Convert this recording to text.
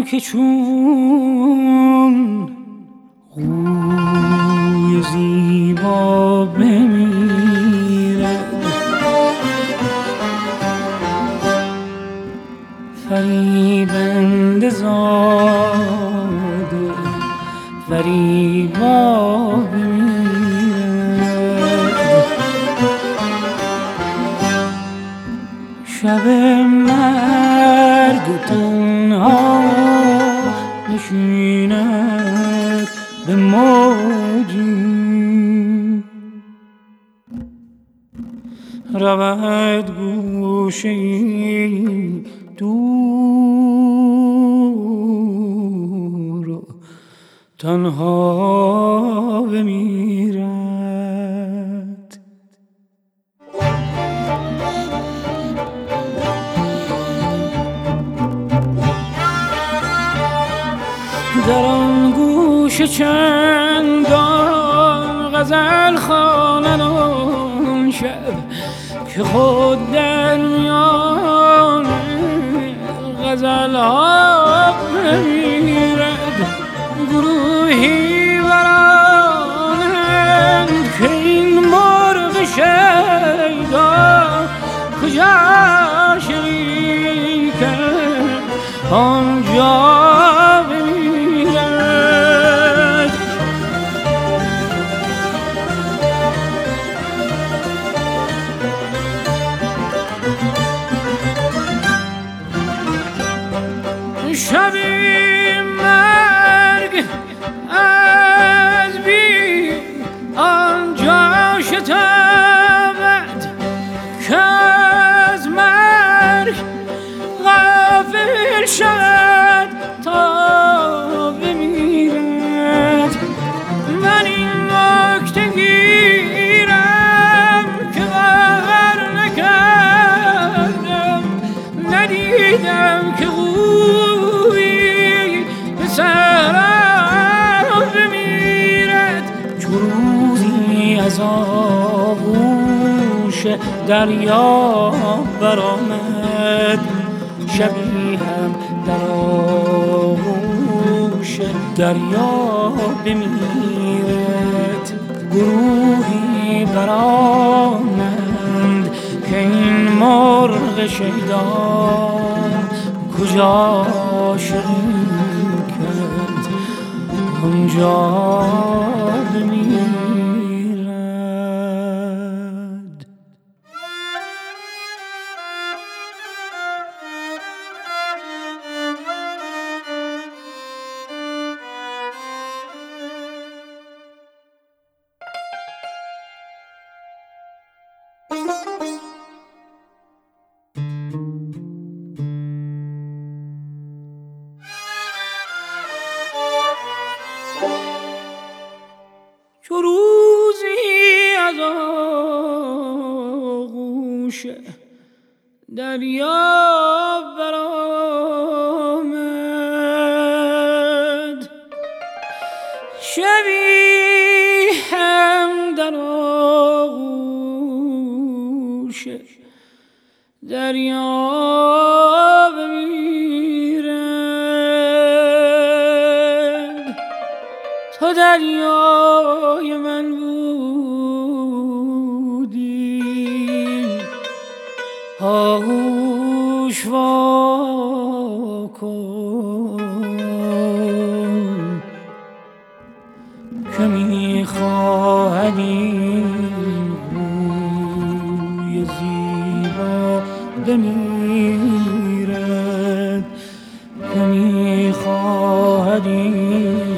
که چون قوی زیبا بمیرد، فریبنده زاد و فریبا بمیرد. شب مرگ تنها نشیند به موجی، رود گوشه‌ای دور و تنها بمیرد. در آن گوشه چندان غزل خوانند آن شب که خود در میان غزل ها بمیرد. گروهی برانند که این مرغ شیدا کجا شریکند آنجا بمیرد. شبی مرگ از بی آنجا شتابد که از مرگ غافل شد تا بمیرد. من این نکته گیرم که باور نکردم، ندیدم که قوی به صحرا بمیرد. چو روزی از آغوش دریا برآمد، شبی هم در آغوش دریا بمیرد. گروهی برآمد که این مرغ شیدا کجا شریکند آنجا بمیرد. چو روزی از آغوش دریا برآمد، شبی هم در آغوش دریا بمیرد. تو دریای من بودی، آغوش وا کن که می‌خواهد این روی زیبا بمیرد، که می‌خواهد این